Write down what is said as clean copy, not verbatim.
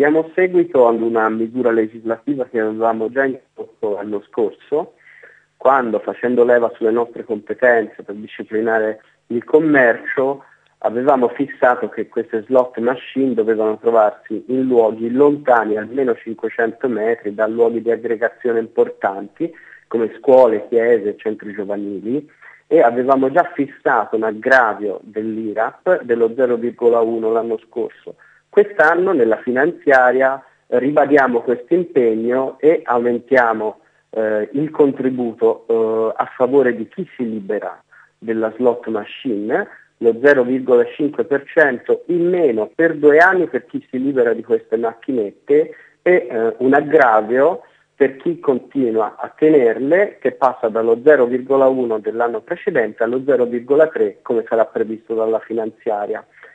diamo seguito ad una misura legislativa che avevamo già introdotto l'anno scorso, quando, facendo leva sulle nostre competenze per disciplinare il commercio, avevamo fissato che queste slot machine dovevano trovarsi in luoghi lontani almeno 500 metri da luoghi di aggregazione importanti come scuole, chiese, centri giovanili, e avevamo già fissato un aggravio dell'IRAP dello 0,1 l'anno scorso. Quest'anno nella finanziaria ribadiamo questo impegno e aumentiamo il contributo a favore di chi si libera della slot machine, lo 0,5% in meno per 2 anni per chi si libera di queste macchinette e un aggravio per chi continua a tenerle, che passa dallo 0,1 dell'anno precedente allo 0,3 come sarà previsto dalla finanziaria.